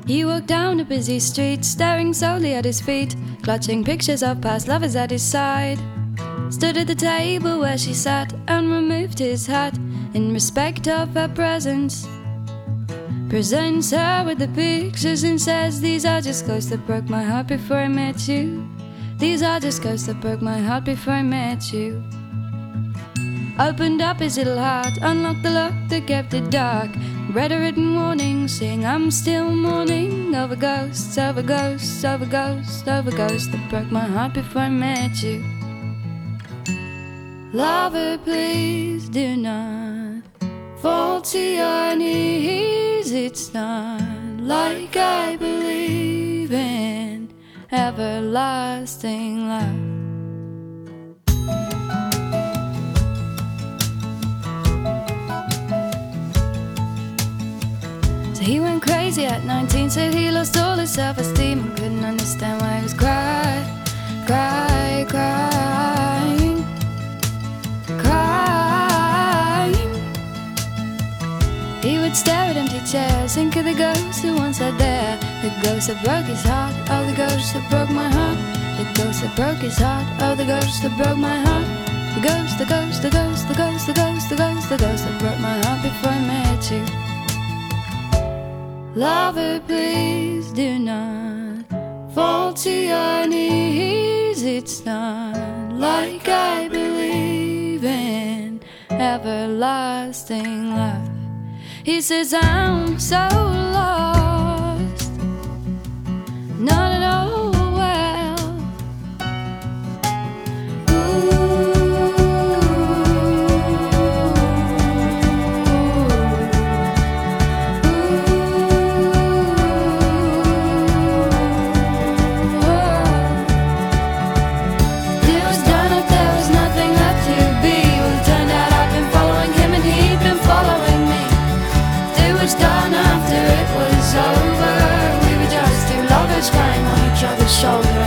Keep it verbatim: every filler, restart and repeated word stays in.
He walked down a busy street, staring solely at his feet, clutching pictures of past lovers at his side. Stood at the table where she sat and removed his hat in respect of her presence. Presents her with the pictures and says, "These are just ghosts that broke my heart before I met you. These are just ghosts that broke my heart before I met you." Opened up his little heart, unlocked the lock that kept it dark, read a written warning saying, "I'm still mourning over ghosts, over ghosts, over ghosts, over ghosts that broke my heart before I met you." Lover, please do not fall to your knees. It's not like I believe in everlasting love. So he went crazy at nineteen, said he lost all his self-esteem and couldn't understand why he was cry, cry, crying, crying. He would stare at empty chairs, think of the ghosts who once sat there, the ghost that broke his heart, oh the ghost that broke my heart, the ghost that broke his heart, oh the ghost that broke my heart, the ghost, the ghost, the ghost, the ghost, the ghost, the ghost, the ghost that broke my heart before I met you. Lover, please do not fall to your knees. It's not like I believe in everlasting love. He says I'm so lost, not at all well. Done after it was over. We were just two lovers crying on each other's shoulder.